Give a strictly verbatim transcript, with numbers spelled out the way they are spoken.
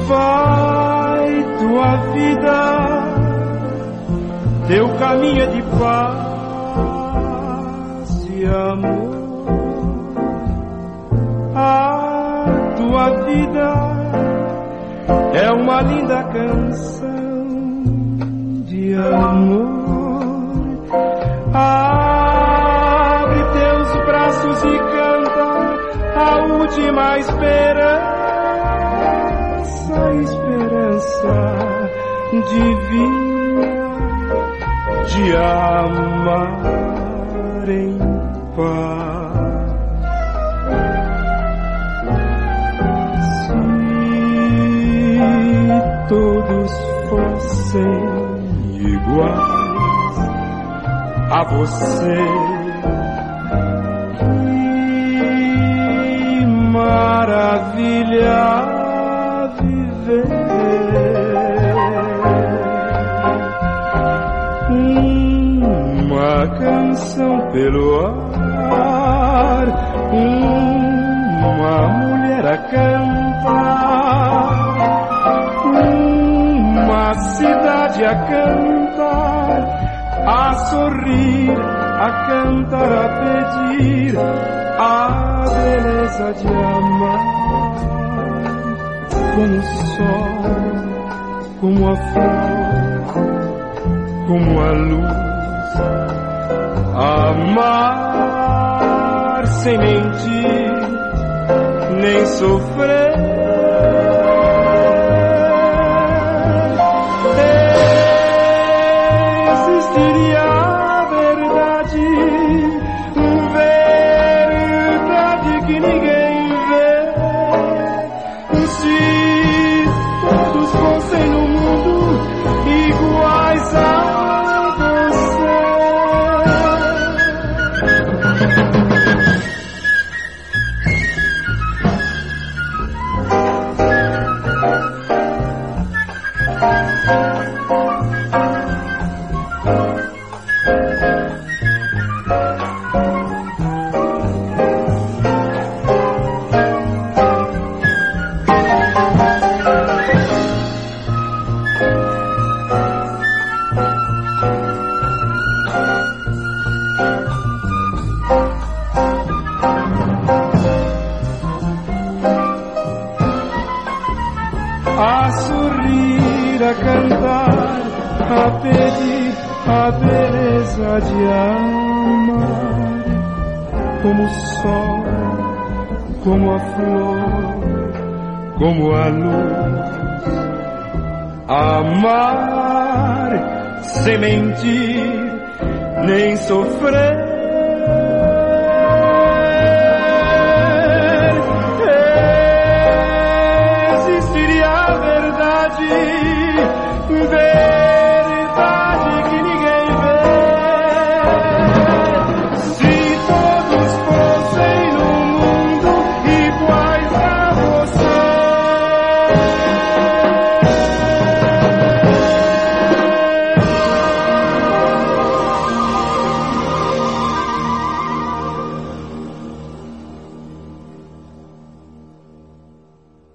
vai tua vida, teu caminho é de paz e amor. A tua vida é uma linda canção de amor. Abre teus braços e canta a última esperança, esperança divina de amar em paz. Todos fossem iguais a você, que maravilha viver. Uma canção pelo ar, uma mulher a cantar, uma cidade a cantar, a sorrir, a cantar, a pedir a beleza de amar. Como o sol, como a flor, como a luz, amar sem mentir, nem sofrer. A sorrir, a cantar, a pedir a beleza de amar. Como o sol, como a flor, como a luz, amar sem mentir, nem sofrer.